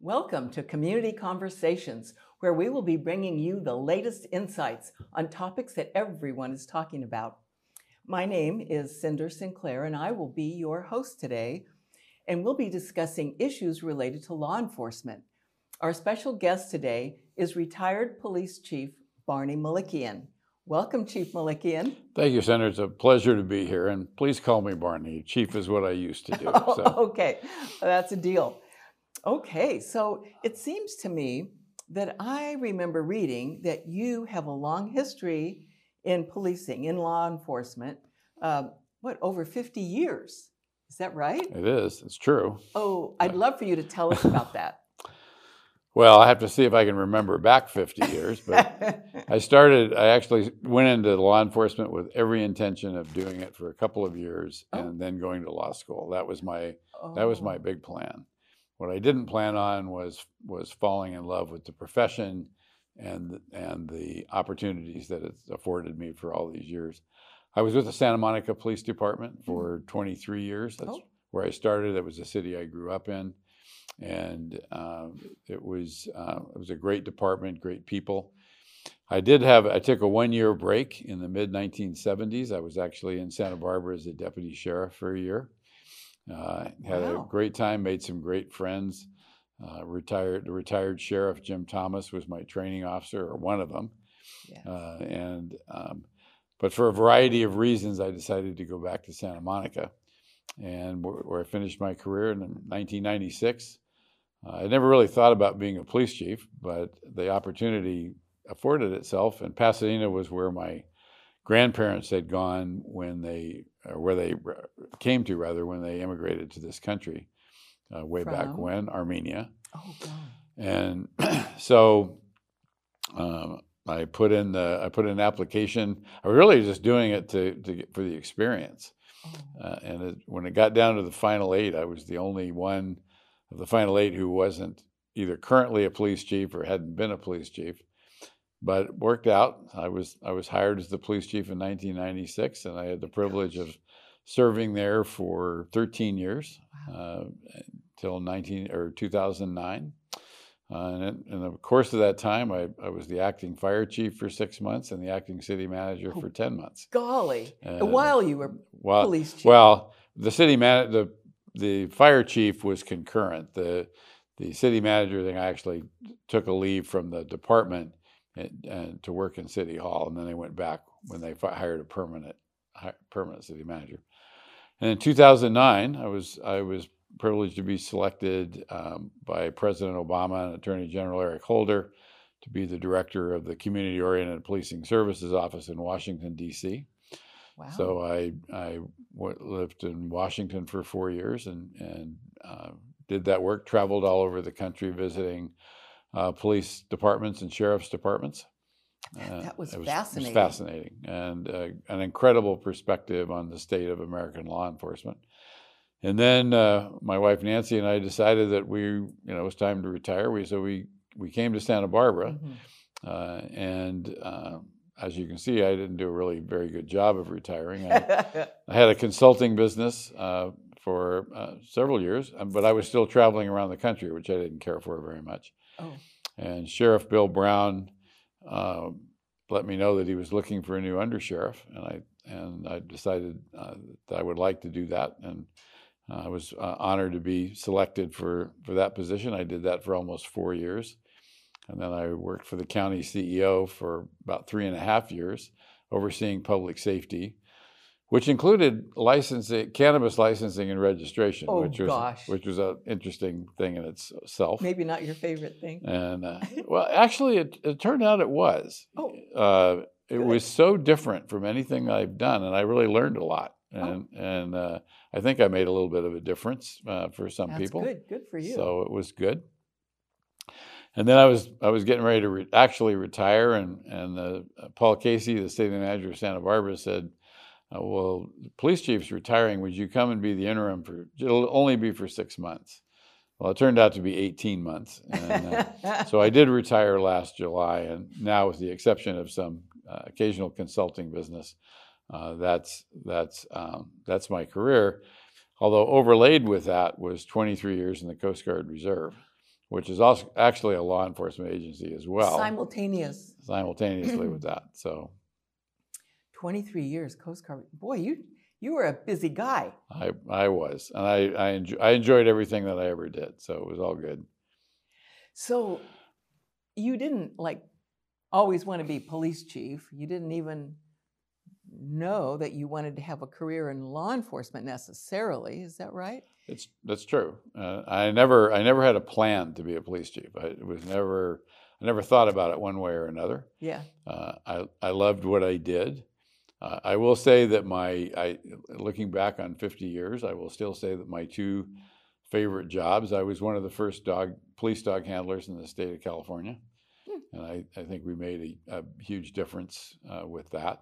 Welcome to Community Conversations, where we will be bringing you the latest insights on topics that everyone is talking about. My name is Cinder Sinclair, and I will be your host today, and we'll be discussing issues related to law enforcement. Our special guest today is retired Police Chief Barney Malikian. Welcome, Chief Malikian. Thank you, Senator. It's a pleasure to be here, and please call me Barney. Chief is what I used to do. Okay, that's a deal. Okay, so it seems to me that I remember reading that you have a long history in policing, in law enforcement, over 50 years? Is that right? It is. It's true. Oh, I'd love for you to tell us about that. Well, I have to see if I can remember back 50 years, but I actually went into law enforcement with every intention of doing it for a couple of years and then going to law school. That was my big plan. What I didn't plan on was falling in love with the profession and the opportunities that it's afforded me for all these years. I was with the Santa Monica Police Department for 23 years. That's where I started. It was the city I grew up in, and it was a great department, great people. I took a 1-year break in the mid-1970s. I was actually in Santa Barbara as a deputy sheriff for a year. Had a great time, made some great friends. The retired sheriff, Jim Thomas, was my training officer, or one of them. Yes. But for a variety of reasons, I decided to go back to Santa Monica, and where I finished my career in 1996. I never really thought about being a police chief, but the opportunity afforded itself, and Pasadena was where my grandparents had gone when they came to when they immigrated to this country back when, Armenia. Oh, God. And so I put in an application. I was really just doing it for the experience. When it got down to the final 8, I was the only one of the final 8 who wasn't either currently a police chief or hadn't been a police chief. But it worked out. I was hired as the police chief in 1996, and I had the privilege of serving there for 13 years till 2009. And in the course of that time, I was the acting fire chief for 6 months and the acting city manager for 10 months. Golly! While you were police chief. Well, the fire chief was concurrent. The city manager thing, I actually took a leave from the department and to work in City Hall, and then they went back when they hired a permanent city manager. And in 2009, I was privileged to be selected by President Obama and Attorney General Eric Holder to be the director of the Community Oriented Policing Services Office in Washington, D.C. Wow. So I lived in Washington for 4 years and did that work, traveled all over the country visiting police departments and sheriff's departments. That was fascinating. It was fascinating, and an incredible perspective on the state of American law enforcement. And then my wife Nancy and I decided that it was time to retire. So we came to Santa Barbara, and as you can see, I didn't do a really very good job of retiring. I had a consulting business for several years, but I was still traveling around the country, which I didn't care for very much. Oh. And Sheriff Bill Brown let me know that he was looking for a new undersheriff, and I decided that I would like to do that, and I was honored to be selected for that position. I did that for almost 4 years, and then I worked for the county CEO for about 3.5 years, overseeing public safety, which included cannabis licensing and registration, which was an interesting thing in itself. Maybe not your favorite thing. And well, actually, it turned out it was. It was so different from anything I've done, and I really learned a lot. And I think I made a little bit of a difference for some people. That's good for you. So it was good. And then I was getting ready to actually retire, and Paul Casey, the city manager of Santa Barbara, said, well, the police chief's retiring. Would you come and be the interim it'll only be for 6 months. Well, it turned out to be 18 months. And, so I did retire last July, and now with the exception of some occasional consulting business, that's my career. Although overlaid with that was 23 years in the Coast Guard Reserve, which is also actually a law enforcement agency as well. Simultaneously with that. So 23 years Coast Guard. Boy, you were a busy guy. I was, and I enjoyed everything that I ever did. So it was all good. So you didn't always want to be police chief. You didn't even know that you wanted to have a career in law enforcement necessarily. Is that right? That's true. I never had a plan to be a police chief. I never thought about it one way or another. Yeah. I loved what I did. I will say that looking back on 50 years, I will still say that my two favorite jobs, I was one of the first police dog handlers in the state of California. And I think we made a huge difference with that.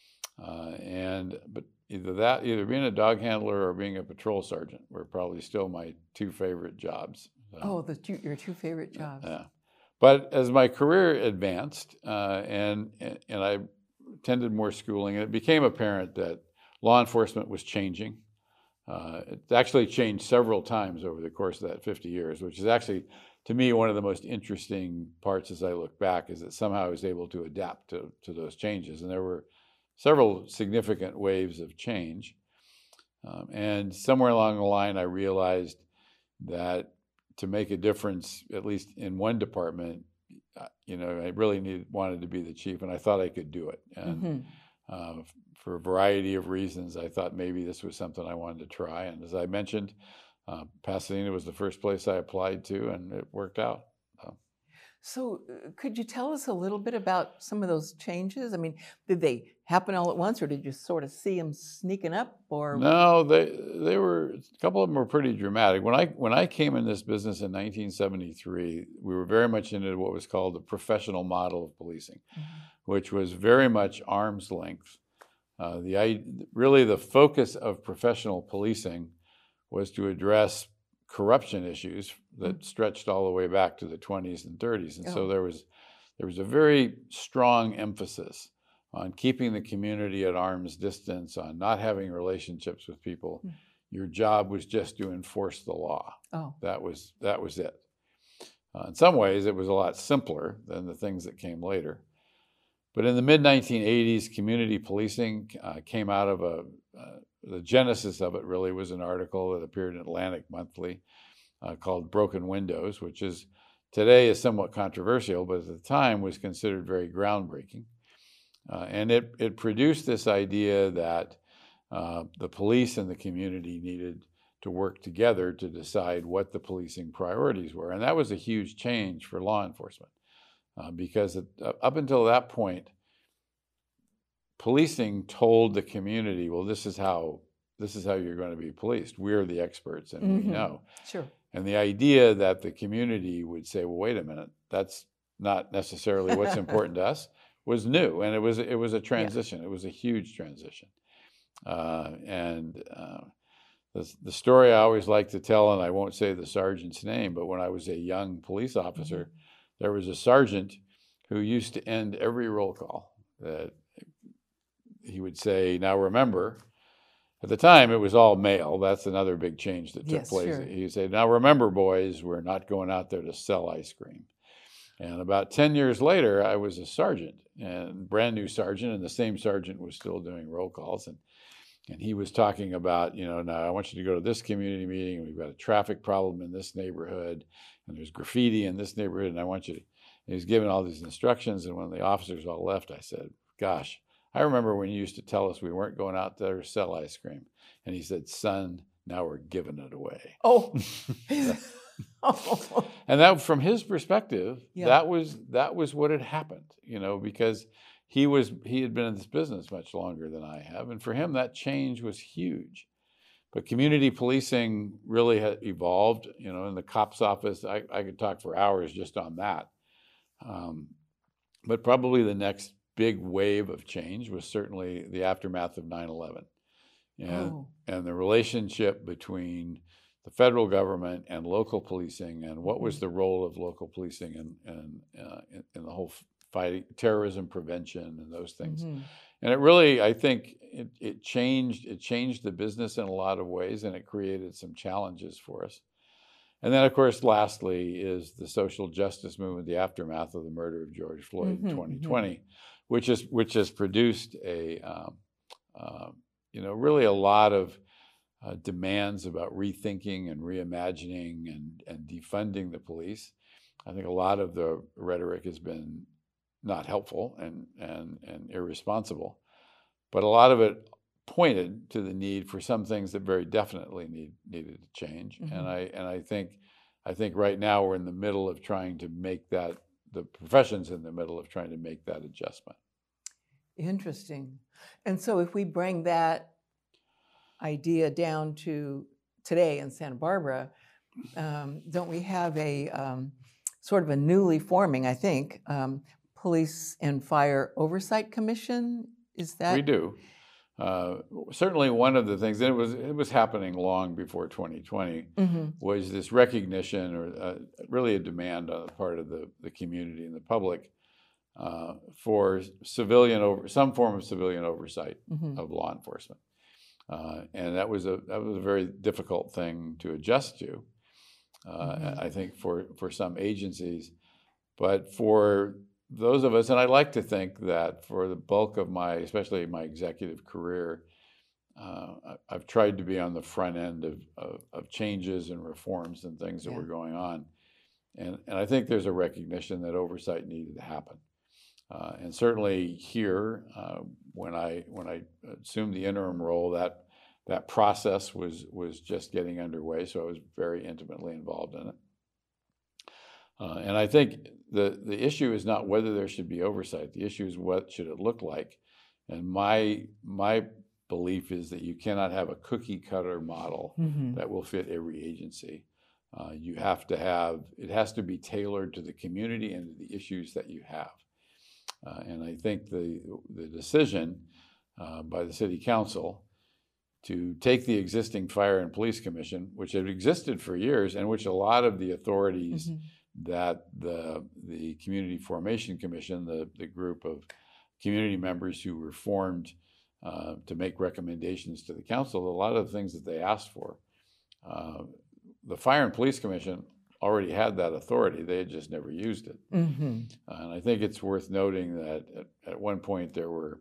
But either being a dog handler or being a patrol sergeant were probably still my two favorite jobs. Your two favorite jobs. Yeah. But as my career advanced and I attended more schooling, and it became apparent that law enforcement was changing. It actually changed several times over the course of that 50 years, which is actually, to me, one of the most interesting parts as I look back, is that somehow I was able to adapt to those changes. And there were several significant waves of change. And somewhere along the line, I realized that to make a difference, at least in one department, I really wanted to be the chief, and I thought I could do it. And for a variety of reasons, I thought maybe this was something I wanted to try. And as I mentioned, Pasadena was the first place I applied to, and it worked out. So could you tell us a little bit about some of those changes? I mean, did they happen all at once, or did you sort of see them sneaking up? Or no, they were, a couple of them were pretty dramatic. When I came in this business in 1973, we were very much into what was called the professional model of policing, which was very much arm's length. Really, the focus of professional policing was to address corruption issues that stretched all the way back to the 20s and 30s. And so there was a very strong emphasis on keeping the community at arm's distance, on not having relationships with people. Your job was just to enforce the law. That was it. In some ways, it was a lot simpler than the things that came later. But in the mid-1980s, community policing came out of the genesis of it really was an article that appeared in Atlantic Monthly called Broken Windows, which today is somewhat controversial, but at the time was considered very groundbreaking. And it produced this idea that the police and the community needed to work together to decide what the policing priorities were. And that was a huge change for law enforcement because up until that point, policing told the community, well, this is how you're going to be policed. We're the experts and we know. Sure. And the idea that the community would say, well, wait a minute, that's not necessarily what's important to us, was new. And it was a transition. Yeah. It was a huge transition. The story I always like to tell, and I won't say the sergeant's name, but when I was a young police officer, there was a sergeant who used to end every roll call that he would say, now remember, at the time it was all male. That's another big change that took place. Sure. He would say, now remember, boys, we're not going out there to sell ice cream. And about 10 years later, I was a sergeant, and brand new sergeant, and the same sergeant was still doing roll calls. And he was talking about, now I want you to go to this community meeting, and we've got a traffic problem in this neighborhood, and there's graffiti in this neighborhood, and I want you to, and he's giving all these instructions. And when the officers all left, I said, gosh, I remember when you used to tell us we weren't going out there to sell ice cream. And he said, son, now we're giving it away. Oh. And that, from his perspective, that was what had happened, because he had been in this business much longer than I have. And for him, that change was huge. But community policing really had evolved, in the cop's office. I could talk for hours just on that. But probably the next big wave of change was certainly the aftermath of 9/11 and the relationship between the federal government and local policing, and what was the role of local policing in the whole fighting terrorism prevention and those things. And it really, I think, it changed the business in a lot of ways, and it created some challenges for us. And then, of course, lastly is the social justice movement, the aftermath of the murder of George Floyd in 2020, which has produced really a lot of demands about rethinking and reimagining and defunding the police. I think a lot of the rhetoric has been not helpful and irresponsible, but a lot of it pointed to the need for some things that very definitely needed to change. And I think right now we're in the middle of trying to make that, the profession's in the middle of trying to make that adjustment. Interesting. And so if we bring that idea down to today in Santa Barbara, don't we have a sort of a newly forming, I think, Police and Fire Oversight Commission? Is that? We do. Certainly one of the things, and it was happening long before 2020, was this recognition or really a demand on the part of the community and the public for some form of civilian oversight of law enforcement. And that was a very difficult thing to adjust to, I think, for some agencies. But for those of us, and I like to think that for the bulk of especially my executive career, I've tried to be on the front end of changes and reforms and things that were going on. And I think there's a recognition that oversight needed to happen. And certainly here, when I assumed the interim role, that process was just getting underway, so I was very intimately involved in it. And I think the issue is not whether there should be oversight. The issue is what should it look like. And my belief is that you cannot have a cookie cutter model that will fit every agency. It has to be tailored to the community and to the issues that you have. And I think the decision by the City Council to take the existing Fire and Police Commission, which had existed for years, and which a lot of the authorities that the Community Formation Commission, the group of community members who were formed to make recommendations to the council, a lot of the things that they asked for, the Fire and Police Commission already had that authority. They had just never used it. And I think it's worth noting that at one point there were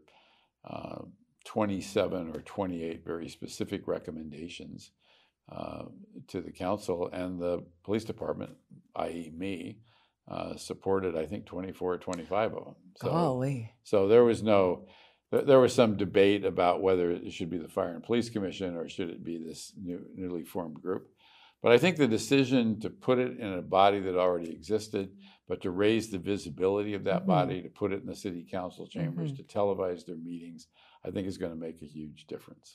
27 or 28 very specific recommendations to the council, and the police department, i.e. me, supported, I think, 24 or 25 of them. So there was some debate about whether it should be the Fire and Police Commission or should it be this newly formed group. But I think the decision to put it in a body that already existed, but to raise the visibility of that body, to put it in the city council chambers, to televise their meetings, I think is going to make a huge difference.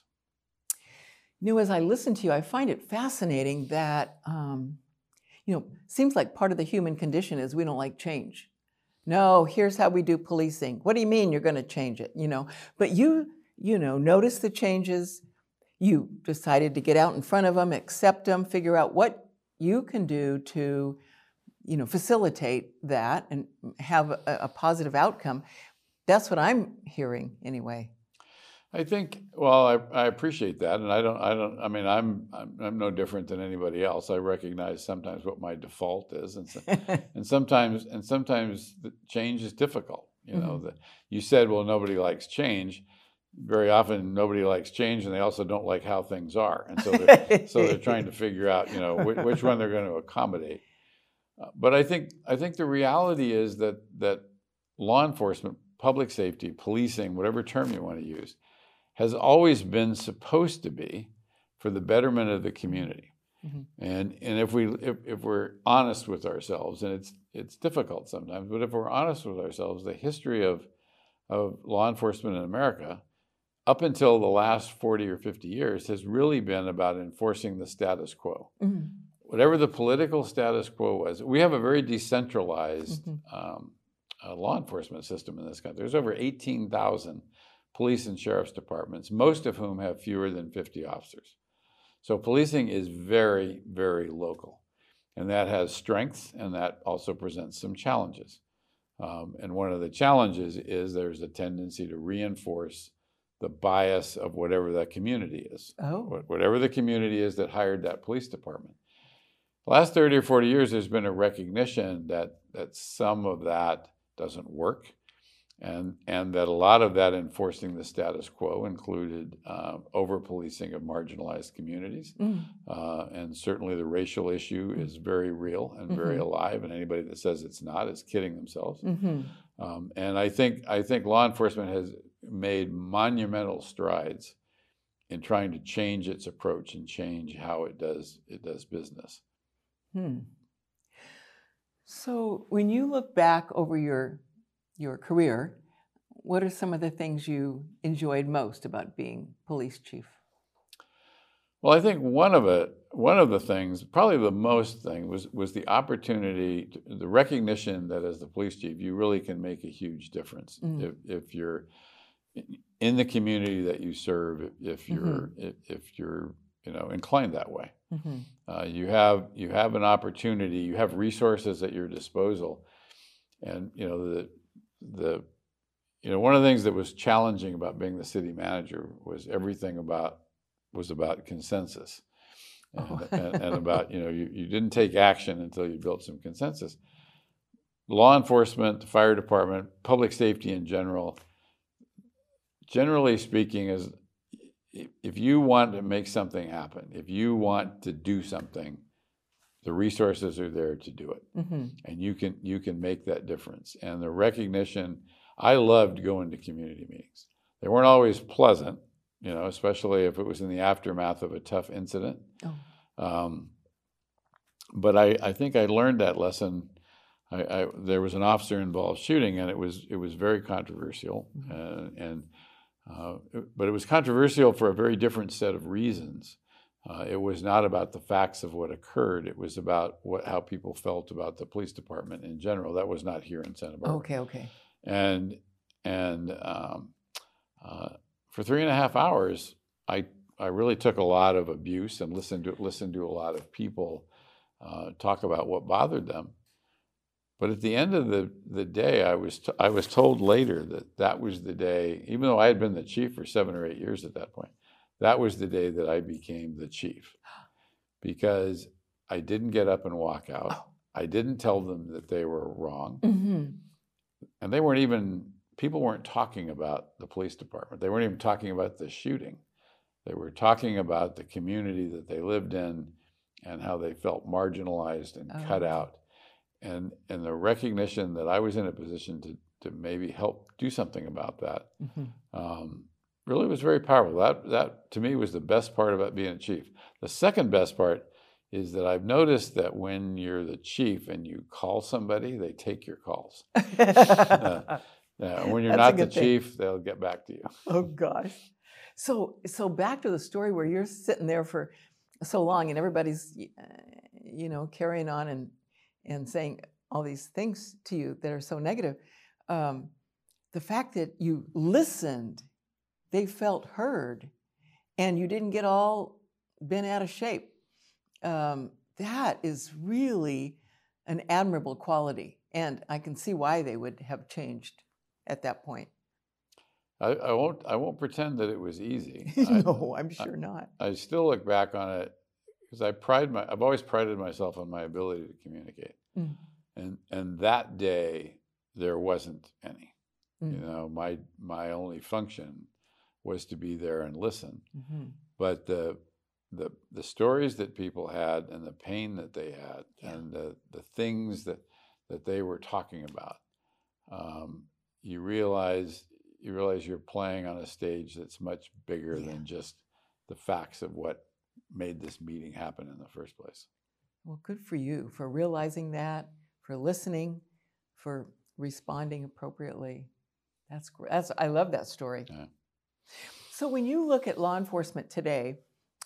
As I listen to you, I find it fascinating that, seems like part of the human condition is we don't like change. No, here's how we do policing. What do you mean you're going to change it? But you notice the changes. You decided to get out in front of them, accept them, figure out what you can do to, facilitate that and have a positive outcome. That's what I'm hearing anyway. I think, well, I appreciate that, and I'm no different than anybody else. I recognize sometimes what my default is, and sometimes the change is difficult. You said, well, nobody likes change. Very often, nobody likes change, and they also don't like how things are, and so they're trying to figure out, which one they're going to accommodate. But I think the reality is that law enforcement, public safety, policing, whatever term you want to use, has always been supposed to be for the betterment of the community. And if we're honest with ourselves, and it's difficult sometimes, but if we're honest with ourselves, the history of law enforcement in America, up until the last 40 or 50 years, has really been about enforcing the status quo. Whatever the political status quo was, we have a very decentralized law enforcement system in this country. There's over 18,000 police and sheriff's departments, most of whom have fewer than 50 officers. So policing is very, very local. And that has strengths, and that also presents some challenges. And one of the challenges is there's a tendency to reinforce the bias of whatever that community is. Whatever the community is that hired that police department. the last 30 or 40 years, there's been a recognition that some of that doesn't work, and that a lot of that enforcing the status quo included over-policing of marginalized communities. And certainly the racial issue is very real and very alive, and anybody that says it's not is kidding themselves. And I think law enforcement has made monumental strides in trying to change its approach and change how it does business. So when you look back over your career, what are some of the things you enjoyed most about being police chief? Well, I think one of the things, probably the most thing, was the opportunity, the recognition that as the police chief, you really can make a huge difference if you're in the community that you serve. If you're inclined that way, you have an opportunity. You have resources at your disposal, and one of the things that was challenging about being the city manager was everything was about consensus, and about you didn't take action until you built some consensus. Law enforcement, the fire department, public safety in generally speaking, is if you want to make something happen, if you want to do something, the resources are there to do it, and you can make that difference. And the recognition, I loved going to community meetings. They weren't always pleasant, especially if it was in the aftermath of a tough incident. But I think I learned that lesson. There was an officer-involved shooting, and it was very controversial, but it was controversial for a very different set of reasons. It was not about the facts of what occurred. It was about how people felt about the police department in general. That was not here in Santa Barbara. Okay. And for 3.5 hours, I really took a lot of abuse and listened to a lot of people talk about what bothered them. But at the end of the day, I was told later that was the day, even though I had been the chief for 7 or 8 years at that point, that was the day that I became the chief, because I didn't get up and walk out. I didn't tell them that they were wrong. And people weren't talking about the police department. They weren't even talking about the shooting. They were talking about the community that they lived in and how they felt marginalized and cut out. And the recognition that I was in a position to maybe help do something about that really was very powerful. That to me was the best part about being a chief. The second best part is that I've noticed that when you're the chief and you call somebody, they take your calls. When you're not the chief, they'll get back to you. Oh gosh. So back to the story where you're sitting there for so long and everybody's carrying on and saying all these things to you that are so negative. The fact that you listened, they felt heard, and you didn't get all bent out of shape. That is really an admirable quality, and I can see why they would have changed at that point. I won't pretend that it was easy. No, I'm sure not. I still look back on it because I've always prided myself on my ability to communicate, and that day there wasn't any. My only function was to be there and listen. But the stories that people had and the pain that they had and the things that they were talking about, you realize you're playing on a stage that's much bigger than just the facts of what made this meeting happen in the first place. Well, good for you for realizing that, for listening, for responding appropriately. That's great. I love that story. Yeah. So when you look at law enforcement today,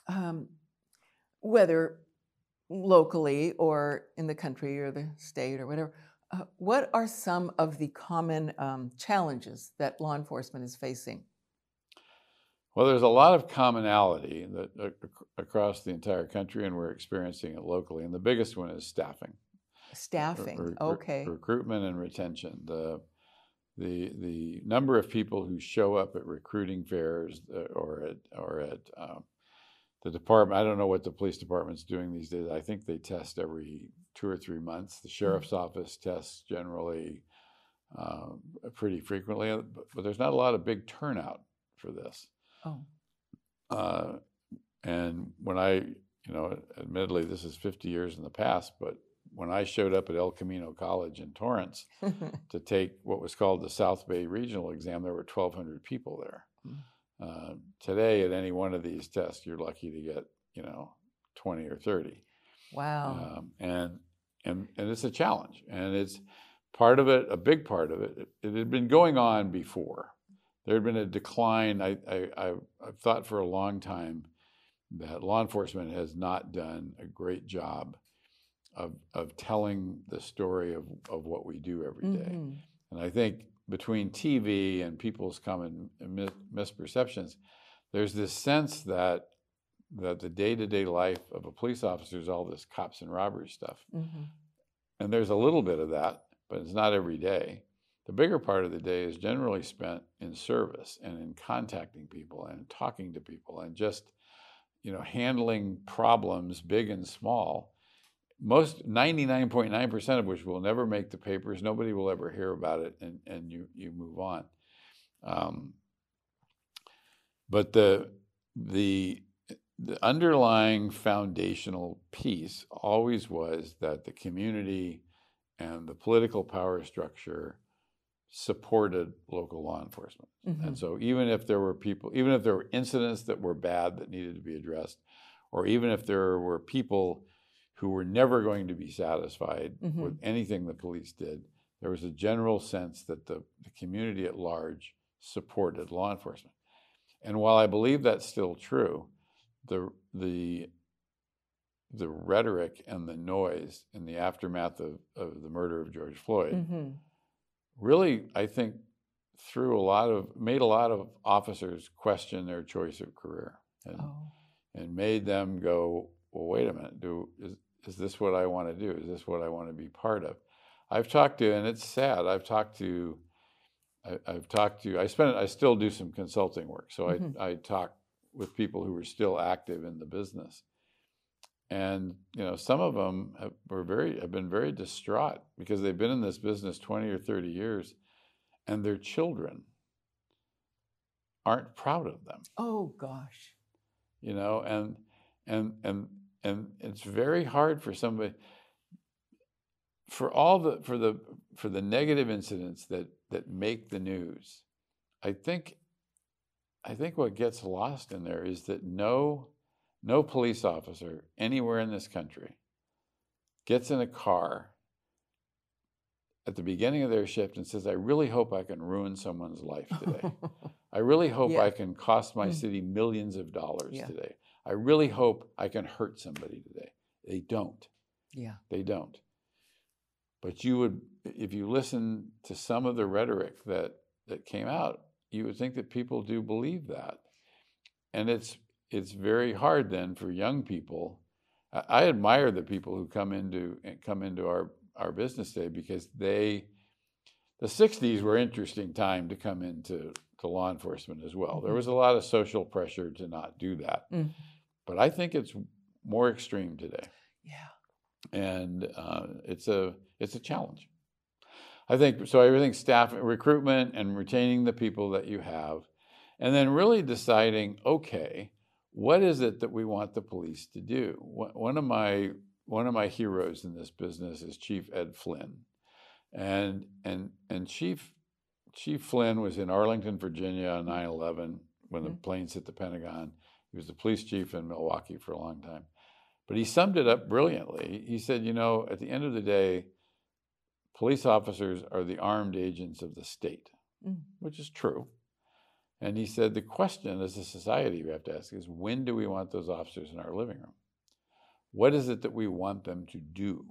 whether locally or in the country or the state or whatever, what are some of the common challenges that law enforcement is facing? Well, there's a lot of commonality across the entire country, and we're experiencing it locally. And the biggest one is staffing. Staffing, okay. Recruitment and retention. The number of people who show up at recruiting fairs or at the department, I don't know what the police department's doing these days. I think they test every 2 or 3 months. The sheriff's office tests generally pretty frequently, but there's not a lot of big turnout for this. Oh. And when I, admittedly, this is 50 years in the past, but when I showed up at El Camino College in Torrance to take what was called the South Bay Regional Exam, there were 1,200 people there. Today, at any one of these tests, you're lucky to get, 20 or 30. Wow. And it's a challenge, and it's part of it, a big part of it. It had been going on before. There had been a decline. I've thought for a long time that law enforcement has not done a great job of telling the story of what we do every day. And I think between TV and people's common misperceptions, there's this sense that the day-to-day life of a police officer is all this cops and robbers stuff. And there's a little bit of that, but it's not every day. The bigger part of the day is generally spent in service and in contacting people and talking to people and just, handling problems, big and small. Most 99.9% of which will never make the papers. Nobody will ever hear about it, and you move on. But the underlying foundational piece always was that the community and the political power structure supported local law enforcement. And so even if there were incidents that were bad that needed to be addressed, or even if there were people who were never going to be satisfied with anything the police did, there was a general sense that the community at large supported law enforcement. And while I believe that's still true, the rhetoric and the noise in the aftermath of the murder of George Floyd really, I think, made a lot of officers question their choice of career and made them go, well, wait a minute, is this what I want to do? Is this what I want to be part of? I've talked to, and it's sad, I still do some consulting work. So I talk with people who are still active in the business. And, some of them have been very distraught because they've been in this business 20 or 30 years and their children aren't proud of them. Oh, gosh. And it's very hard for somebody, for the negative incidents that make the news. I think what gets lost in there is that no police officer anywhere in this country gets in a car at the beginning of their shift and says, I really hope I can ruin someone's life today. I really hope I can cost my city millions of dollars today. I really hope I can hurt somebody today. They don't. Yeah. They don't. But you would, if you listen to some of the rhetoric that came out, you would think that people do believe that. And it's very hard then for young people. I admire the people who come into our business today because the 60s were an interesting time to come into law enforcement as well. There was a lot of social pressure to not do that. But I think it's more extreme today. Yeah. And it's a challenge. I think so. Everything, staff recruitment and retaining the people that you have, and then really deciding, okay, what is it that we want the police to do? One of my heroes in this business is Chief Ed Flynn, and Chief Flynn was in Arlington, Virginia on 9/11 when the planes hit the Pentagon. He was the police chief in Milwaukee for a long time. But he summed it up brilliantly. He said, at the end of the day, police officers are the armed agents of the state, which is true. And he said, the question as a society we have to ask is, when do we want those officers in our living room? What is it that we want them to do?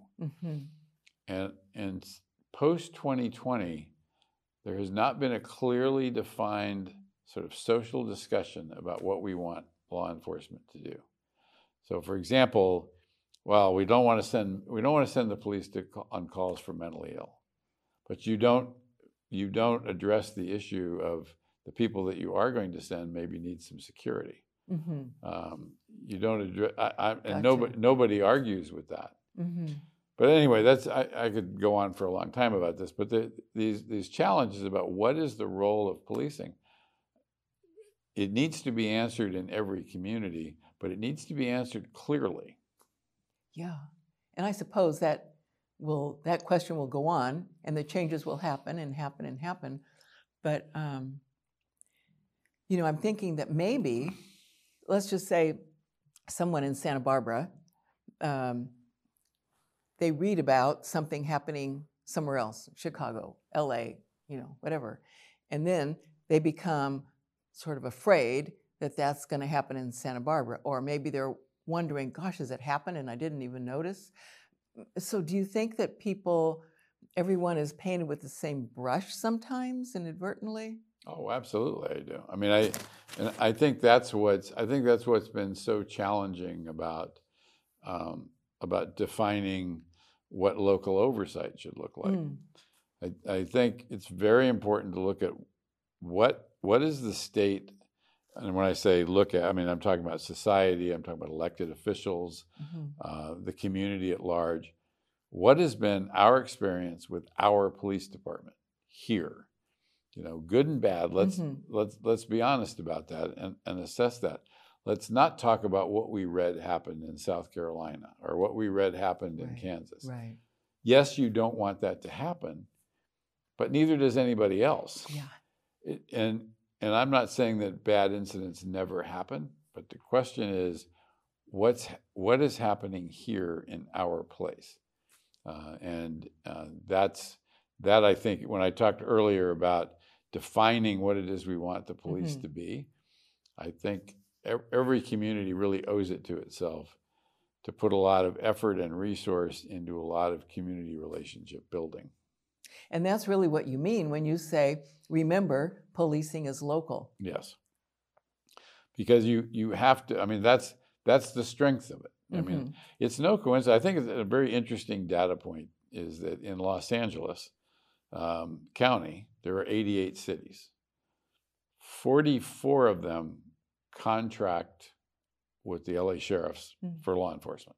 And post-2020, there has not been a clearly defined sort of social discussion about what we want law enforcement to do. So, for example, we don't want to send the police on calls for mentally ill, but you don't address the issue of the people that you are going to send maybe need some security. You don't address, and Gotcha. nobody argues with that. But anyway, I could go on for a long time about this. But these challenges about what is the role of policing, it needs to be answered in every community, but it needs to be answered clearly. Yeah, and I suppose that question will go on, and the changes will happen and happen and happen. But I'm thinking that maybe, let's just say, someone in Santa Barbara, they read about something happening somewhere else, Chicago, LA, whatever, and then they become sort of afraid that that's going to happen in Santa Barbara, or maybe they're wondering, gosh, has it happened and I didn't even notice? So do you think that everyone is painted with the same brush sometimes inadvertently? Oh, absolutely, I do. I mean, I think that's what's been so challenging about defining what local oversight should look like. I think it's very important to look at what is the state, and when I say look at, I mean I'm talking about society, I'm talking about elected officials, the community at large. What has been our experience with our police department here? Good and bad. Let's be honest about that and assess that. Let's not talk about what we read happened in South Carolina or what we read happened in Kansas. Right. Yes, you don't want that to happen, but neither does anybody else. Yeah. And I'm not saying that bad incidents never happen, but the question is, what is happening here in our place? That I think when I talked earlier about defining what it is we want the police to be, I think every community really owes it to itself to put a lot of effort and resource into a lot of community relationship building. And that's really what you mean when you say, remember, policing is local. Yes. Because you have to, I mean, that's the strength of it. I mean, it's no coincidence. I think it's a very interesting data point is that in Los Angeles County, there are 88 cities. 44 of them contract with the LA sheriffs for law enforcement.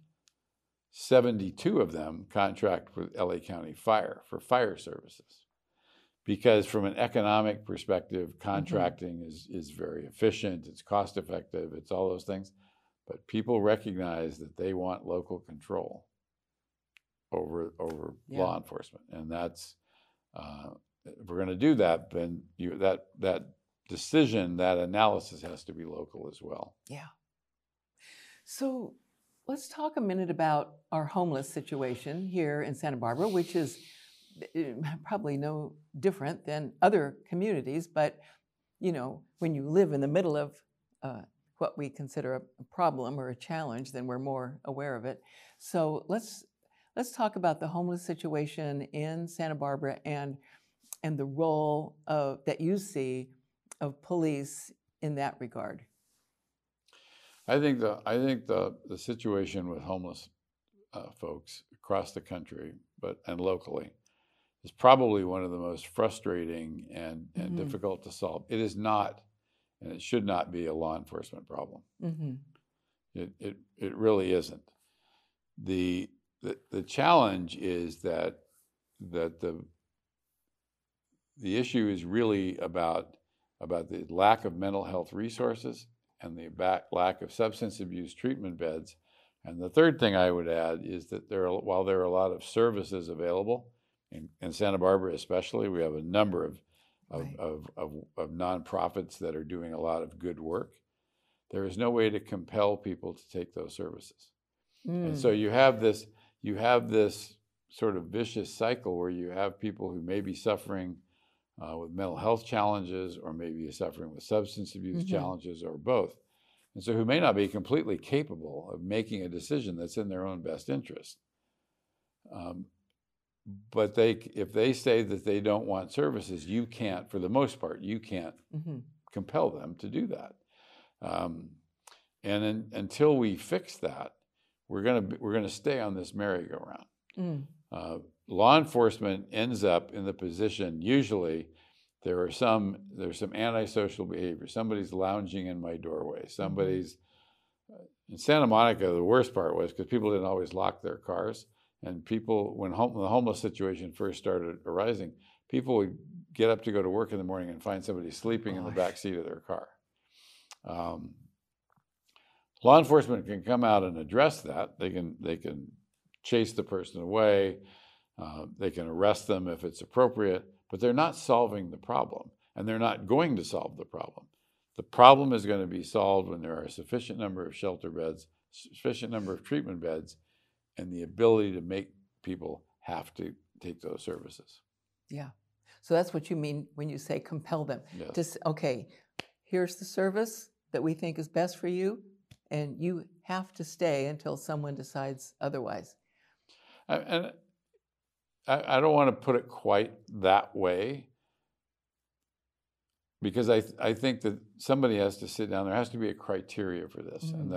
72 of them contract with LA County Fire for fire services. Because from an economic perspective, contracting is very efficient, it's cost effective, it's all those things. But people recognize that they want local control over law enforcement. And that's, if we're going to do that, then that decision, that analysis has to be local as well. Yeah. So let's talk a minute about our homeless situation here in Santa Barbara, which is probably no different than other communities. But, when you live in the middle of what we consider a problem or a challenge, then we're more aware of it. So let's talk about the homeless situation in Santa Barbara and the role that you see of police in that regard. I think the situation with homeless folks across the country, and locally, is probably one of the most frustrating and difficult to solve. It is not, and it should not be, a law enforcement problem. It really isn't. The challenge is that the issue is really about the lack of mental health resources and the lack of substance abuse treatment beds. And the third thing I would add is that while there are a lot of services available, in Santa Barbara especially, we have a number of nonprofits that are doing a lot of good work. There is no way to compel people to take those services. And so you have this sort of vicious cycle where you have people who may be suffering with mental health challenges, or maybe suffering with substance abuse challenges, or both. And so who may not be completely capable of making a decision that's in their own best interest. But if they say that they don't want services, you can't, for the most part, you can't compel them to do that. Until we fix that, we're gonna stay on this merry-go-round. Law enforcement ends up in the position usually there's some antisocial behavior. Somebody's lounging in my doorway. Somebody's in Santa Monica. The worst part was because people didn't always lock their cars, and people, when the homeless situation first started arising, people would get up to go to work in the morning and find somebody sleeping in the back seat of their car. Law enforcement can come out and address that. They can chase the person away. They can arrest them if it's appropriate, but they're not solving the problem, and they're not going to solve the problem. The problem is going to be solved when there are a sufficient number of shelter beds, sufficient number of treatment beds, and the ability to make people have to take those services. Yeah. So that's what you mean when you say compel them. Yes. Just, okay, here's the service that we think is best for you, and you have to stay until someone decides otherwise. And I don't want to put it quite that way, because I think that somebody has to sit down. There has to be a criteria for this, and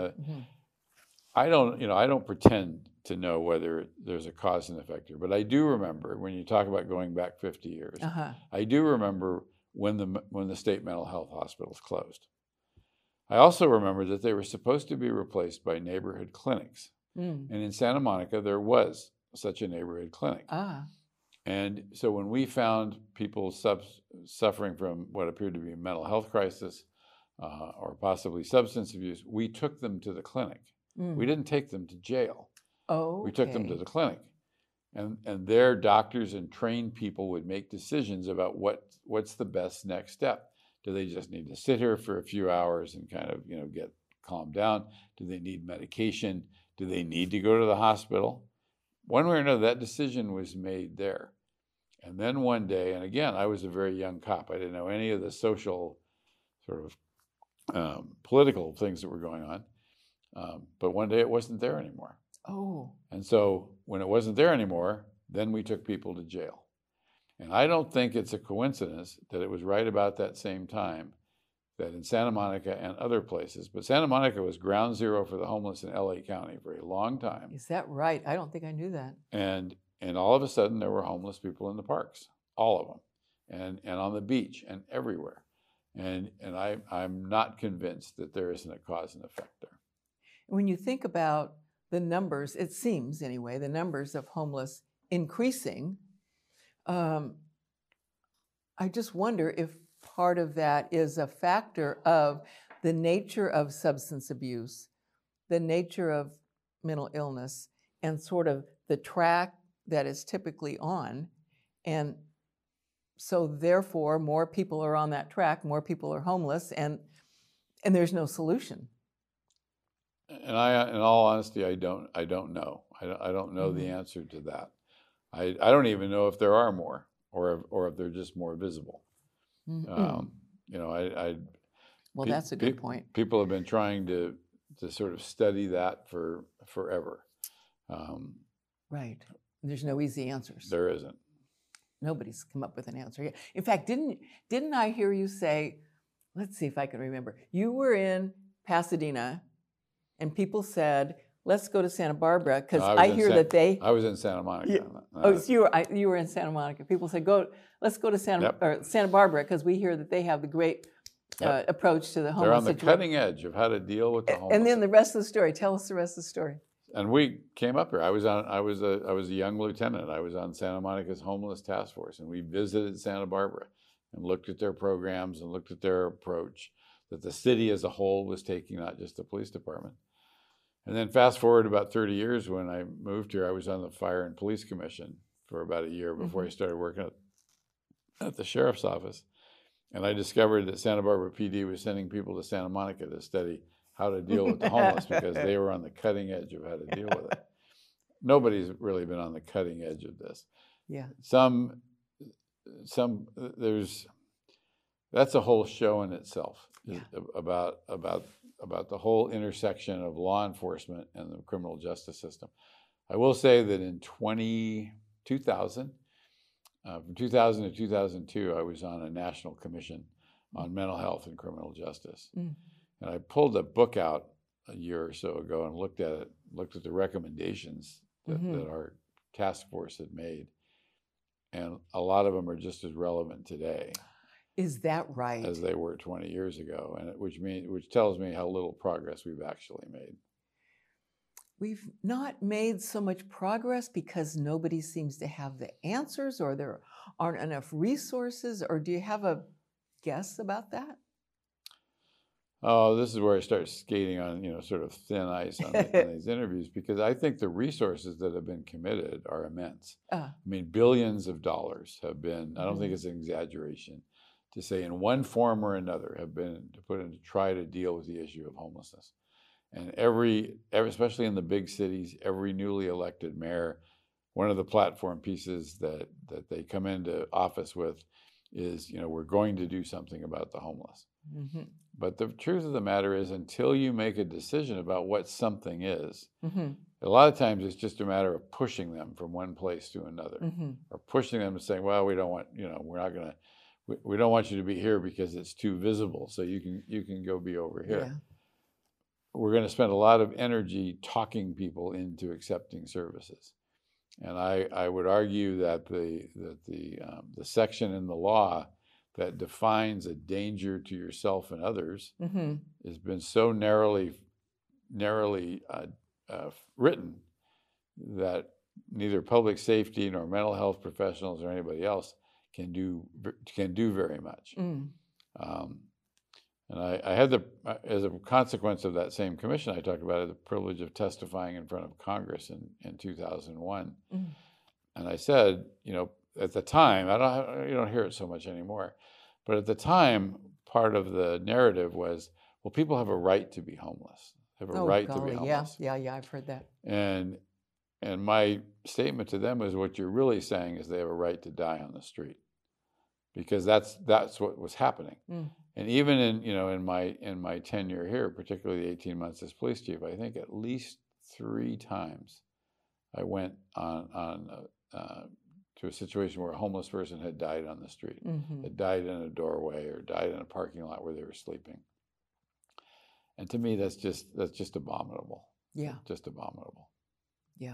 I don't pretend to know whether there's a cause and effect here, but I do remember when you talk about going back 50 years. I do remember when the state mental health hospitals closed. I also remember that they were supposed to be replaced by neighborhood clinics, and in Santa Monica there was such a neighborhood clinic. And so when we found people suffering from what appeared to be a mental health crisis or possibly substance abuse, we took them to the clinic. We didn't take them to jail. We took them to the clinic. And their doctors and trained people would make decisions about what's the best next step. Do they just need to sit here for a few hours and kind of get calmed down? Do they need medication? Do they need to go to the hospital? One way or another, that decision was made there. And then one day, and again, I was a very young cop. I didn't know any of the social sort of political things that were going on. But one day it wasn't there anymore. And so when it wasn't there anymore, then we took people to jail. And I don't think it's a coincidence that it was right about that same time that in Santa Monica and other places, but Santa Monica was ground zero for the homeless in LA County for a long time. Is that right? I don't think I knew that. And all of a sudden there were homeless people in the parks, all of them, and on the beach and everywhere. And I'm not convinced that there isn't a cause and effect there. When you think about the numbers, it seems anyway, the numbers of homeless increasing, I just wonder if part of that is a factor of the nature of substance abuse, the nature of mental illness, and sort of the track that is typically on. And so therefore, more people are on that track, more people are homeless, and there's no solution. And in all honesty, I don't know. I don't know the answer to that. I don't even know if there are more, or if they're just more visible. Well, that's a good point. People have been trying to sort of study that for forever. Right. There's no easy answers. There isn't. Nobody's come up with an answer yet. In fact, didn't I hear you say, let's see if I can remember, you were in Pasadena and people said, let's go to Santa Barbara, because I hear that they... I was in Santa Monica. Yeah. So you were in Santa Monica. People said, let's go to Santa Barbara, because we hear that they have the great approach to the homeless. They're on the situation. cutting edge of how to deal with the homeless. And then the rest of the story. Tell us the rest of the story. And we came up here. I was a young lieutenant. I was on Santa Monica's homeless task force, and we visited Santa Barbara and looked at their programs and looked at their approach that the city as a whole was taking, not just the police department. And then fast forward about 30 years, when I moved here, I was on the Fire and Police Commission for about a year before I started working at the sheriff's office. And I discovered that Santa Barbara PD was sending people to Santa Monica to study how to deal with the homeless, because they were on the cutting edge of how to deal with it. Nobody's really been on the cutting edge of this. Yeah. That's a whole show in itself, about the whole intersection of law enforcement and the criminal justice system. I will say that in 2000, from 2000 to 2002, I was on a national commission on mental health and criminal justice. And I pulled a book out a year or so ago and looked at it, looked at the recommendations that our task force had made. And a lot of them are just as relevant today. Is that right? as they were 20 years ago, and which tells me how little progress we've actually made. We've not made so much progress because nobody seems to have the answers, or there aren't enough resources, or do you have a guess about that? Oh, this is where I start skating on, sort of thin ice on these interviews, because I think the resources that have been committed are immense. I mean, billions of dollars have been, I don't think it's an exaggeration to say, in one form or another, have been put in to try to deal with the issue of homelessness. And especially in the big cities, every newly elected mayor, one of the platform pieces that they come into office with is, we're going to do something about the homeless. Mm-hmm. But the truth of the matter is, until you make a decision about what something is, a lot of times it's just a matter of pushing them from one place to another, or pushing them to saying, well, we don't want, we're not going to, we don't want you to be here because it's too visible, so you can go be over here. Yeah. We're going to spend a lot of energy talking people into accepting services. And I would argue that the section in the law that defines a danger to yourself and others has been so narrowly written that neither public safety nor mental health professionals or anybody else can do very much. And I had as a consequence of that same commission I talked about, the privilege of testifying in front of Congress in 2001. And I said, at the time, you don't hear it so much anymore, but at the time, part of the narrative was, well, people have a right to be homeless. They have a right to be homeless. Yeah, I've heard that. And my statement to them was, what you're really saying is they have a right to die on the street, because that's what was happening. And even in my tenure here, particularly the 18 months as police chief, I think at least 3 times I went on to a situation where a homeless person had died on the street, had died in a doorway or died in a parking lot where they were sleeping. And to me, that's just abominable. Yeah. Just abominable. Yeah.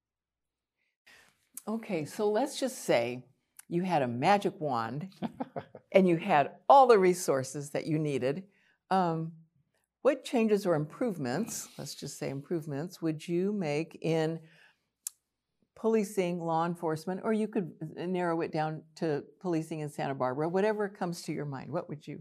Okay, so let's just say you had a magic wand and you had all the resources that you needed. What changes or improvements, let's just say improvements, would you make in policing, law enforcement, or you could narrow it down to policing in Santa Barbara, whatever comes to your mind? What would you?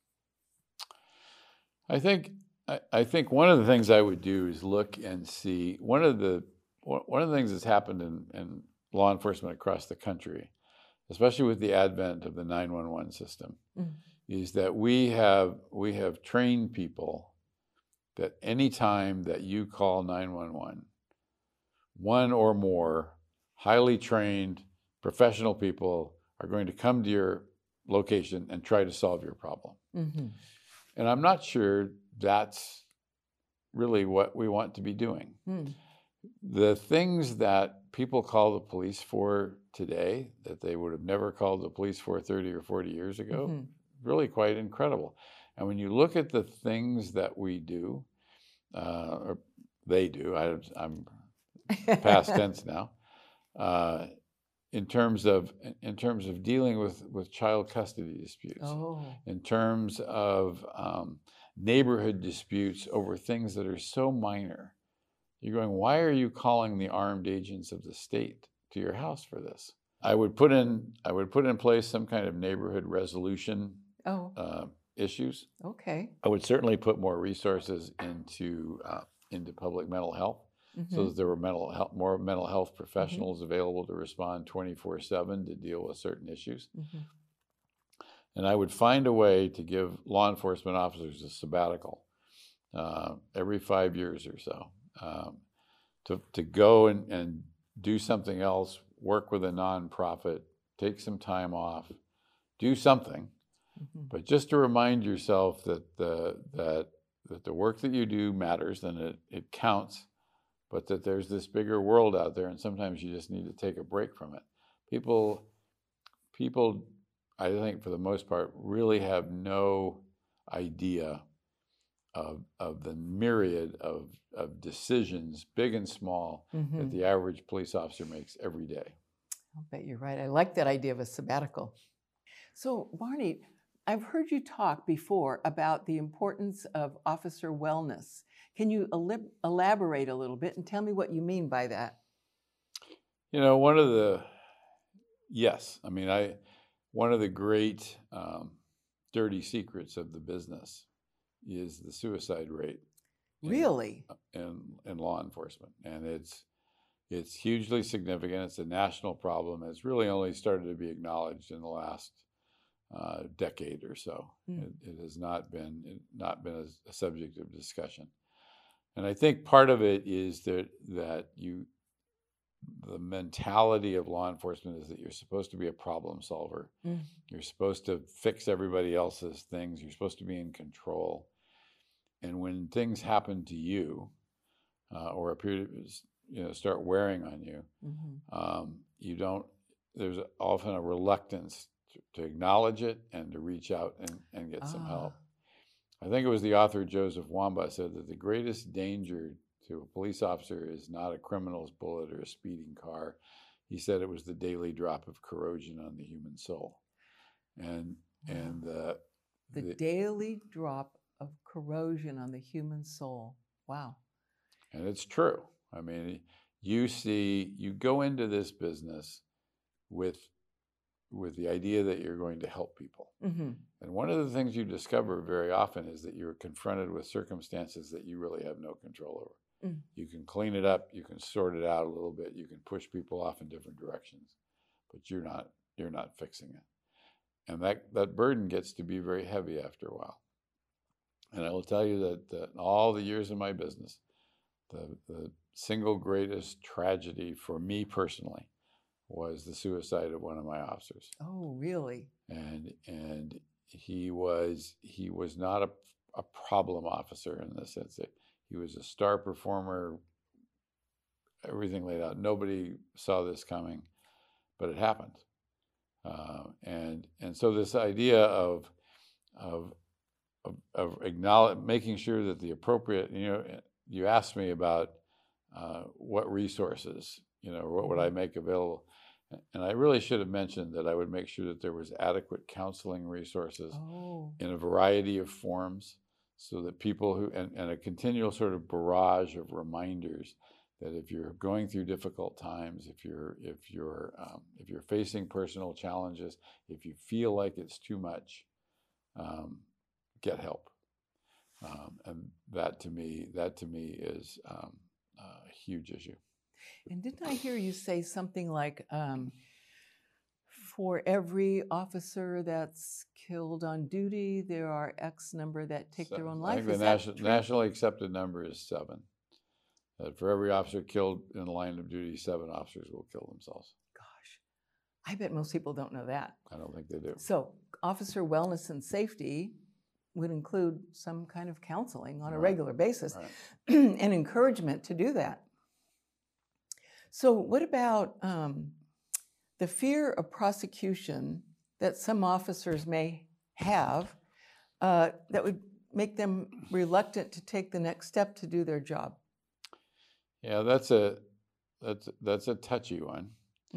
I think one of the things I would do is look and see one of the things that's happened in law enforcement across the country, especially with the advent of the 911 system, is that we have trained people that any time that you call 911, one or more highly trained professional people are going to come to your location and try to solve your problem. And I'm not sure that's really what we want to be doing. The things that people call the police for today that they would have never called the police for 30 or 40 years ago, really quite incredible. And when you look at the things that we do, or they do, I'm past tense now, in terms of dealing with child custody disputes, in terms of neighborhood disputes over things that are so minor. You're going, why are you calling the armed agents of the state to your house for this? I would put in place some kind of neighborhood resolution issues. Okay. I would certainly put more resources into public mental health, so that there were more mental health professionals available to respond 24/7 to deal with certain issues. And I would find a way to give law enforcement officers a sabbatical every 5 years or so, to go and do something else, work with a nonprofit, take some time off, do something, but just to remind yourself that the work that you do matters and it counts, but that there's this bigger world out there, and sometimes you just need to take a break from it. People, I think for the most part, really have no idea of the myriad of decisions, big and small, that the average police officer makes every day. I'll bet you're right. I like that idea of a sabbatical. So, Barney, I've heard you talk before about the importance of officer wellness. Can you elaborate a little bit and tell me what you mean by that? You know, yes, I mean, one of the great dirty secrets of the business is the suicide rate Really? in law enforcement, and it's hugely significant. It's a national problem. It's really only started to be acknowledged in the last decade or so. It has not been a subject of discussion, and I think part of it is that the mentality of law enforcement is that you're supposed to be a problem solver. You're supposed to fix everybody else's things. You're supposed to be in control. And when things happen to you, or appear to start wearing on you, you don't. There's often a reluctance to acknowledge it and to reach out and get some help. I think it was the author Joseph Wambaugh said that the greatest danger to a police officer is not a criminal's bullet or a speeding car. He said it was the daily drop of corrosion on the human soul, and the daily drop of corrosion on the human soul. Wow. And it's true. I mean, you go into this business with the idea that you're going to help people. And one of the things you discover very often is that you're confronted with circumstances that you really have no control over. You can clean it up, you can sort it out a little bit, you can push people off in different directions, but you're not fixing it. And that burden gets to be very heavy after a while. And I will tell you that in all the years of my business, the single greatest tragedy for me personally was the suicide of one of my officers. Oh, really? And he was not a problem officer in the sense that he was a star performer, everything laid out. Nobody saw this coming, but it happened. And so this idea of making sure that the appropriate, you asked me about what resources, what would I make available? And I really should have mentioned that I would make sure that there was adequate counseling resources in a variety of forms, so that people and a continual sort of barrage of reminders that if you're going through difficult times, if you're facing personal challenges, if you feel like it's too much, get help. And that to me is a huge issue. And didn't I hear you say something like, for every officer that's killed on duty, there are X number that take their own life? I think the nationally accepted number is 7. That for every officer killed in the line of duty, 7 officers will kill themselves. Gosh, I bet most people don't know that. I don't think they do. So officer wellness and safety would include some kind of counseling on a regular basis and encouragement to do that. So what about the fear of prosecution that some officers may have that would make them reluctant to take the next step to do their job? Yeah, that's a touchy one.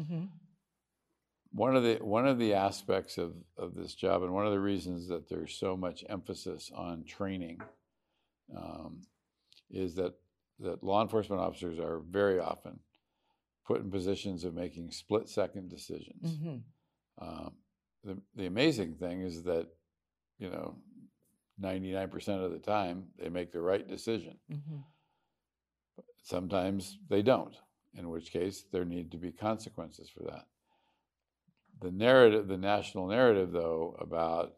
One of the aspects of this job, and one of the reasons that there's so much emphasis on training, is that law enforcement officers are very often put in positions of making split-second decisions. The amazing thing is that 99% of the time they make the right decision. Sometimes they don't, in which case there need to be consequences for that. The national narrative, though, about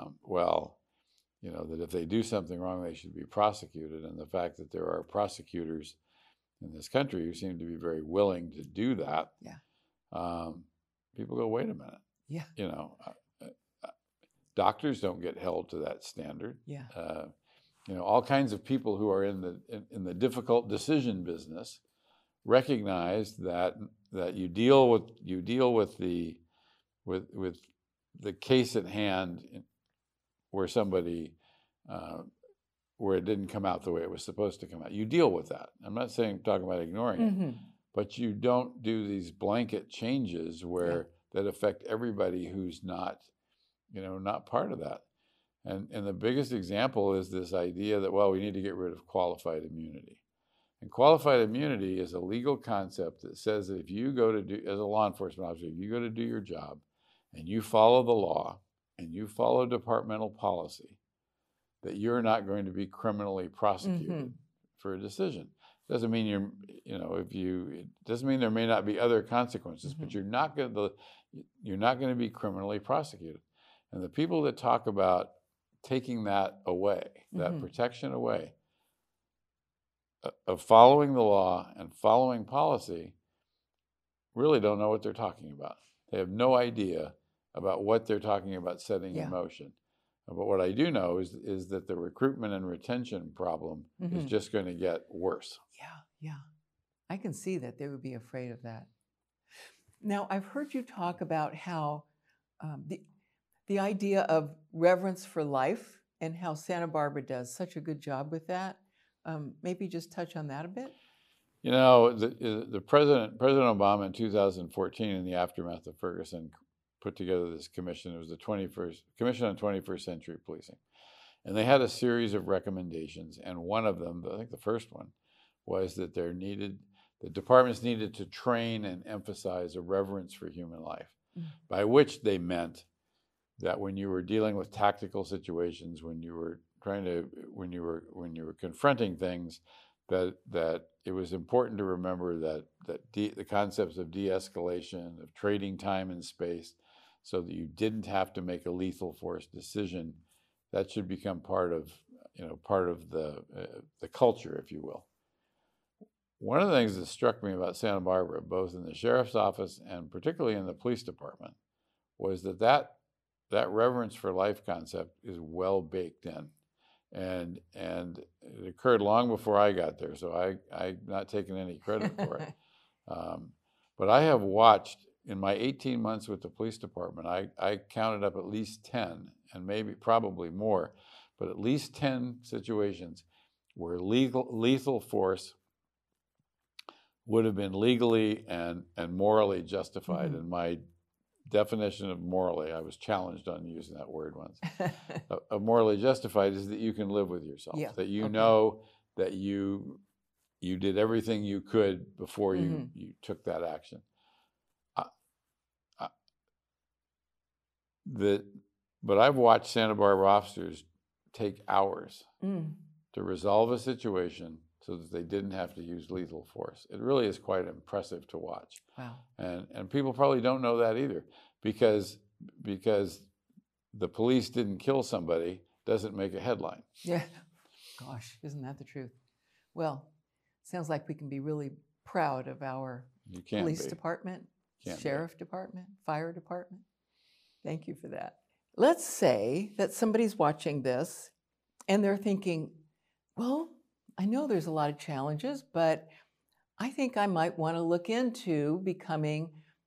that if they do something wrong, they should be prosecuted, and the fact that there are prosecutors in this country who seem to be very willing to do that. People go, wait a minute. Doctors don't get held to that standard. All kinds of people who are in the difficult decision business recognize that you deal with the case at hand where somebody where it didn't come out the way it was supposed to come out. You deal with that. I'm not talking about ignoring it, but you don't do these blanket changes that affect everybody who's not not part of that. And the biggest example is this idea that, well, we need to get rid of qualified immunity. And qualified immunity is a legal concept that says that if you go to do, as a law enforcement officer, if you go to do your job and you follow the law and you follow departmental policy, that you're not going to be criminally prosecuted for a decision. Doesn't mean it doesn't mean there may not be other consequences, but you're not going to be criminally prosecuted. And the people that talk about taking that away, that protection away, of following the law and following policy, really don't know what they're talking about. They have no idea about what they're talking about setting in motion. But what I do know is that the recruitment and retention problem is just going to get worse. Yeah. I can see that they would be afraid of that. Now, I've heard you talk about how the idea of reverence for life and how Santa Barbara does such a good job with that. Maybe just touch on that a bit. The President Obama in 2014, in the aftermath of Ferguson, put together this commission. It was the Commission on 21st Century Policing. And they had a series of recommendations. And one of them, I think the first one, was that the departments needed to train and emphasize a reverence for human life, by which they meant that when you were dealing with tactical situations, when you were confronting things, that it was important to remember that the concepts of de-escalation, of trading time and space, so that you didn't have to make a lethal force decision, that should become part of the culture, if you will. One of the things that struck me about Santa Barbara, both in the sheriff's office and particularly in the police department, was that reverence for life concept is well baked in. And it occurred long before I got there, so I'm not taking any credit for it. But I have watched, in my 18 months with the police department, I counted up at least 10, and probably more, but at least 10 situations where lethal force would have been legally and morally justified. And my definition of morally, I was challenged on using that word once, of morally justified is that you can live with yourself, that you know that you did everything you could before you took that action. But I've watched Santa Barbara officers take hours to resolve a situation so that they didn't have to use lethal force. It really is quite impressive to watch. Wow. And people probably don't know that either, because the police didn't kill somebody doesn't make a headline. Yeah. Gosh, isn't that the truth? Well, sounds like we can be really proud of our police department, sheriff department, fire department. Thank you for that. Let's say that somebody's watching this and they're thinking, well, I know there's a lot of challenges, but I think I might want to look into becoming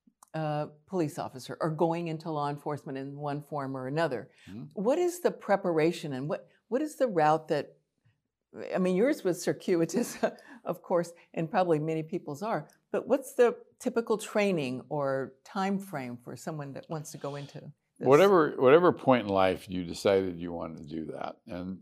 a police officer or going into law enforcement in one form or another. What is the preparation and what is the route that, I mean, yours was circuitous, of course, and probably many people's are, but what's the typical training or time frame for someone that wants to go into this? Whatever point in life you decided you wanted to do that, and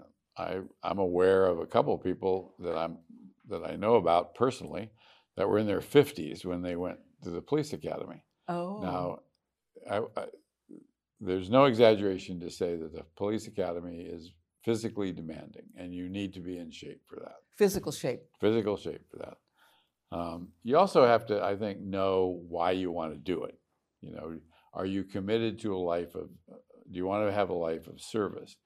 I'm aware of a couple of people that I know about personally that were in their 50s when they went to the police academy. Oh. Now, there's no exaggeration to say that the police academy is physically demanding, and you need to be in shape for that. Physical shape. Physical shape for that. You also have to, I think, know why you want to do it. Are you committed to a life of? Do you want to have a life of service?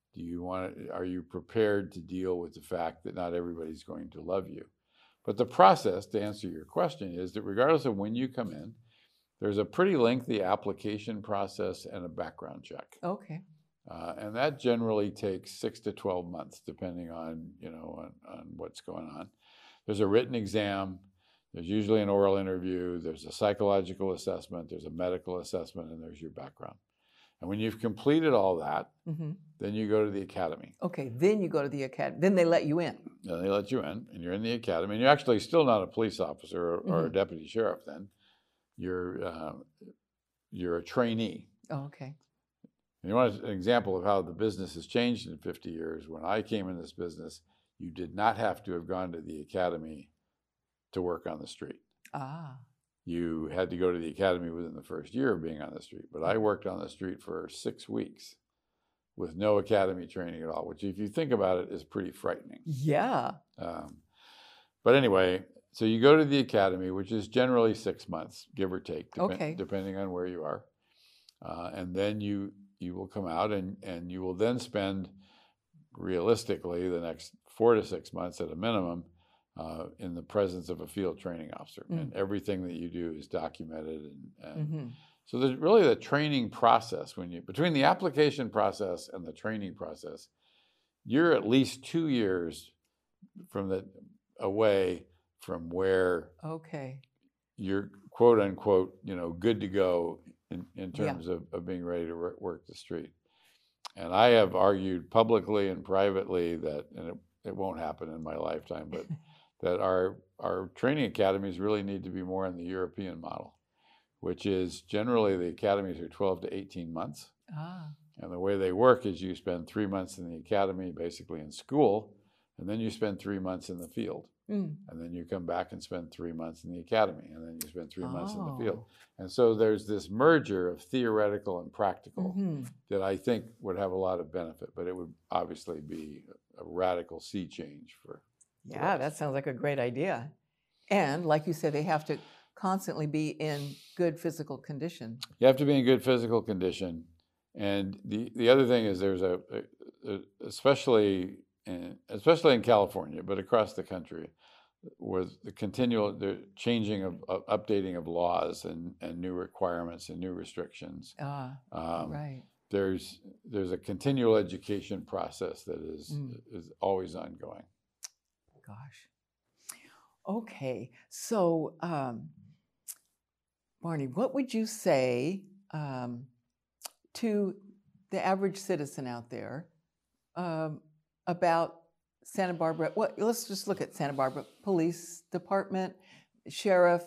Are you prepared to deal with the fact that not everybody's going to love you? But the process, to answer your question, is that regardless of when you come in, there's a pretty lengthy application process and a background check. Okay. And that generally takes 6 to 12 months, depending on what's going on. There's a written exam. There's usually an oral interview. There's a psychological assessment. There's a medical assessment, and there's your background. And when you've completed all that, then you go to the academy. Okay, then you go to the academy. Then they let you in. Then they let you in, and you're in the academy. And you're actually still not a police officer or a deputy sheriff then. You're a trainee. Oh, okay. And you want an example of how the business has changed in 50 years. When I came in this business, you did not have to have gone to the academy to work on the street. Ah. You had to go to the academy within the first year of being on the street. But I worked on the street for 6 weeks with no academy training at all, which if you think about it is pretty frightening. Yeah. But anyway, so you go to the academy, which is generally 6 months, give or take, depending on where you are. And then you will come out and you will then spend, realistically, the next 4 to 6 months at a minimum in the presence of a field training officer. And everything that you do is documented. And so there's really the training process. Between the application process and the training process, you're at least 2 years away from where you're quote unquote, good to go in terms of being ready to work the street. And I have argued publicly and privately that, and it won't happen in my lifetime, but that our training academies really need to be more in the European model, which is generally the academies are 12 to 18 months. And the way they work is you spend 3 months in the academy, basically in school, and then you spend 3 months in the field. And then you come back and spend 3 months in the academy, and then you spend 3 months in the field. And so there's this merger of theoretical and practical that I think would have a lot of benefit, but it would obviously be a radical sea change for. Yeah, that sounds like a great idea. And like you said, they have to constantly be in good physical condition. You have to be in good physical condition. And the other thing is there's especially in California, but across the country, with the continual changing of updating of laws and new requirements and new restrictions. Right. There's a continual education process that is always ongoing. Gosh. Okay. So, Barney, what would you say to the average citizen out there about Santa Barbara? Let's just look at Santa Barbara Police Department, Sheriff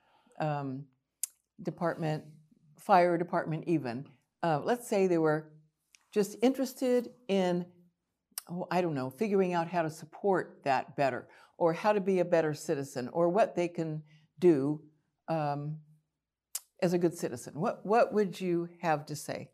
Department, Fire Department even. Let's say they were just interested in, figuring out how to support that better, or how to be a better citizen, or what they can do as a good citizen. What would you have to say?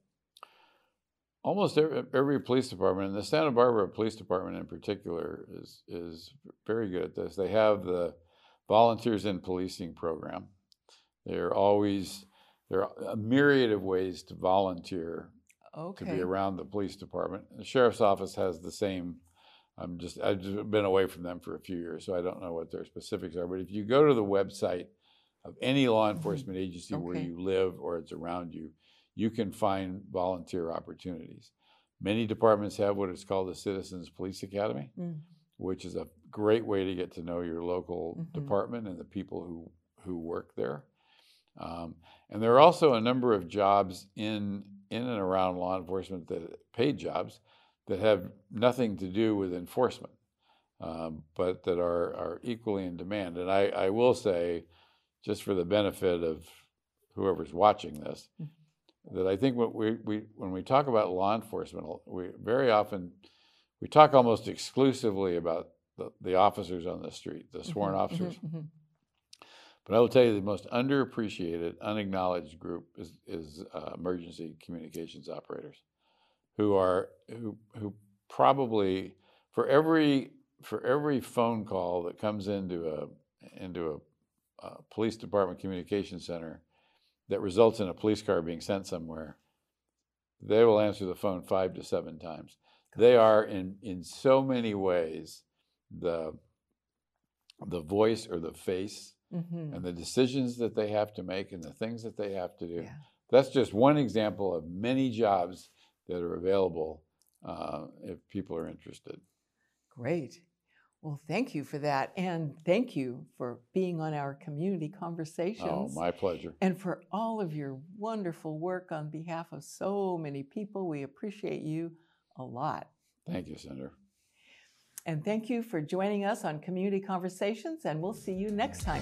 Almost every police department, and the Santa Barbara Police Department in particular, is very good at this. They have the Volunteers in Policing program. There are a myriad of ways to volunteer to be around the police department. The sheriff's office has the same. I've just been away from them for a few years, so I don't know what their specifics are. But if you go to the website of any law enforcement agency where you live or it's around you, you can find volunteer opportunities. Many departments have what is called the Citizens Police Academy, which is a great way to get to know your local department and the people who work there. And there are also a number of jobs in and around law enforcement, paid jobs, that have nothing to do with enforcement, but that are equally in demand. And I will say, just for the benefit of whoever's watching this, that I think when we talk about law enforcement, we very often talk almost exclusively about the officers on the street, the sworn officers. But I will tell you the most underappreciated, unacknowledged group is emergency communications operators, who probably for every phone call that comes into a police department communication center that results in a police car being sent somewhere, they will answer the phone 5 to 7 times. They are in so many ways the voice or the face and the decisions that they have to make and the things that they have to do. Yeah. That's just one example of many jobs that are available if people are interested. Great. Well, thank you for that. And thank you for being on our Community Conversations. Oh, my pleasure. And for all of your wonderful work on behalf of so many people. We appreciate you a lot. Thank you, Senator. And thank you for joining us on Community Conversations, and we'll see you next time.